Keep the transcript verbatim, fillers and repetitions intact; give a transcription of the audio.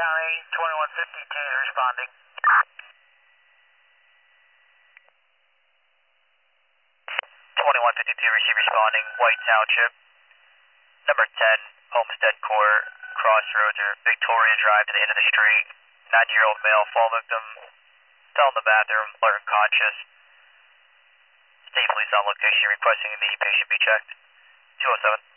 County, twenty-one fifty-two is responding. twenty-one fifty-two, receive responding, White Township. Number ten, Homestead Court, Crossroads or Victoria Drive to the end of the street. ninety-year-old male fall victim, fell in the bathroom, alert unconscious. State police on location requesting the patient be checked. two oh seven.